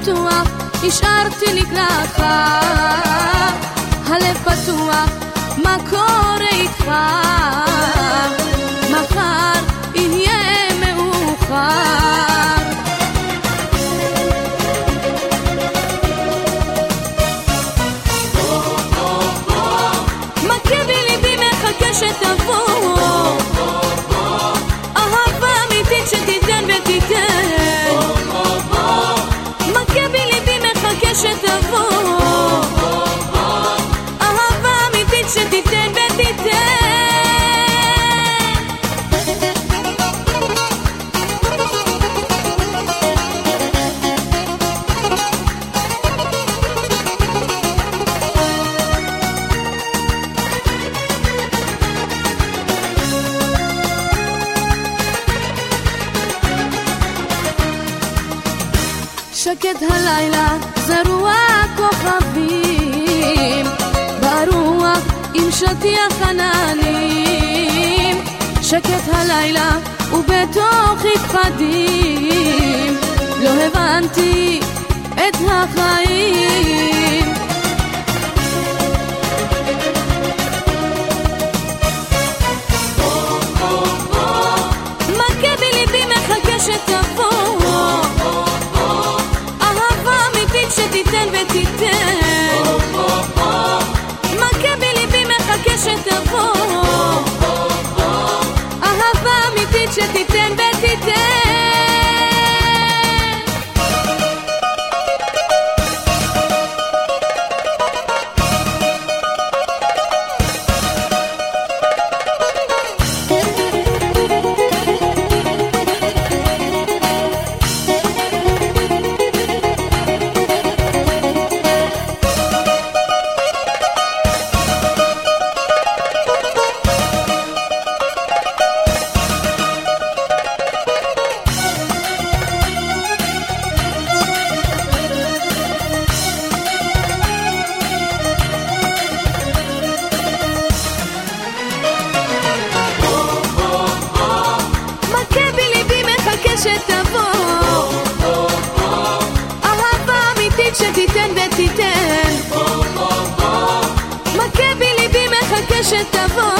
פתוח, השארתי לקראתך, הלב פתוח, מה קורה איתך? מחר יהיה מאוחר. מכה בליבי מחכה שתבוא, אהבה אמיתית שתיתן ותיתן. מכה בליבי מחכה שתבוא, אהבה אמיתית שתיתן ותיתן. שקט הלילה זרוע כוכבים, ברוח עם שטיח עננים. שקט הלילה ובתוכי פחדים, לא הבנתי את החיים. מכה בליבי מחכה שתבוא, שתיתן ותיתן. מכה בליבי מחכה שתבוא, אהבה אמיתית שתיתן ותיתן. שתבוא, אהבה אמיתית שתיתן ותיתן. מכה בליבי מחכה שתבוא,